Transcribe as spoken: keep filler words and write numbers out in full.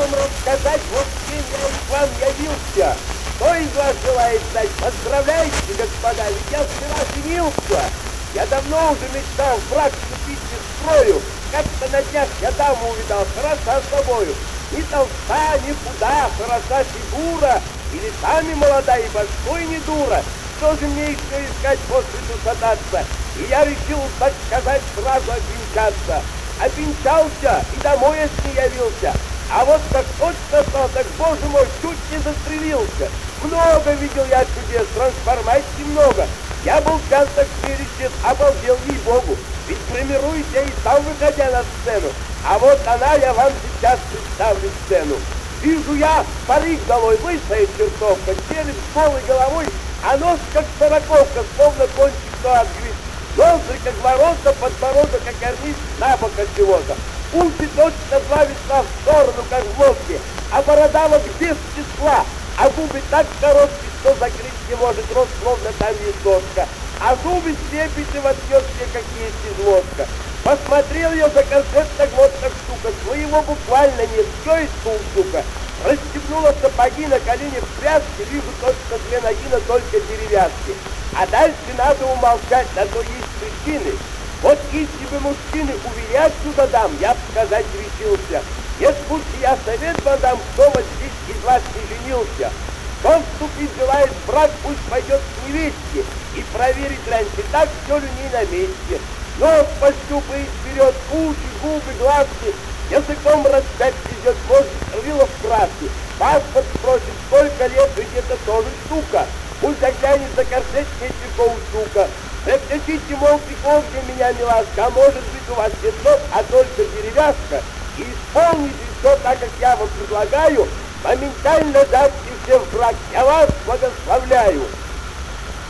вам рассказать, вот с кем я к вам явился. Кто из вас желает знать? Поздравляйте, господа, ведь я вчера женился. Я давно уже мечтал в брак вступить без строю. Как-то на днях я даму увидал, хороша собою. Ни толста, ни худа, хороша фигура. И летами молода, и башкой не дура. Что же мне еще искать после садаться? И я решил, так сказать, сразу обвенчаться. Обвенчался и домой от ней явился. А вот как точно стал, так, боже мой, чуть не застрелился. Много видел я чудес, трансформаций много. Я был пьян так перечет, обалдел, ей-богу. Ведь гримируюсь я и сам, выходя на сцену. А вот она, я вам сейчас представлю сцену. Вижу я, парик долой, лысая чертовка, череп с голой головой, а нос как сороковка, словно кончик до отгрыз. Ноздри как ворота, подбородок как карниз, на бок от чего-то. Уши точно два весла в сторону, как в лодке, а борода вот без числа, а губы так короткие, что закрыть не может рот, словно там есть дошка. А зубы слепите в отверстие, как есть из лодка. Посмотрел я за концерт, так вот как штука, своего буквально нет, все из полштука. Расстегнула сапоги на коленях в пряжке, вижу точно две ноги, но только деревяшки. А дальше надо умолчать, на то есть причины. Вот если бы мужчины уверять сюда дам, я бы сказать решился. Если лучше я совет вам дам, кто вот здесь из вас не женился. Кто вступить желает в брак, пусть пойдет к невесте и проверит раньше, так все ли не на месте. Нос пощупает вперед, уши, губы, глазки, языком распять идет, может, рыло в краске. Паспорт спросит, сколько лет, ведь это тоже штука. Пусть заглянет за корсет Мечникова штука. Прекращите, мол, прикол для меня, милашка, а может быть у вас нет ног, а только деревяшка. И исполните все так, как я вам предлагаю, моментально дамте всем в брак. Я вас благословляю.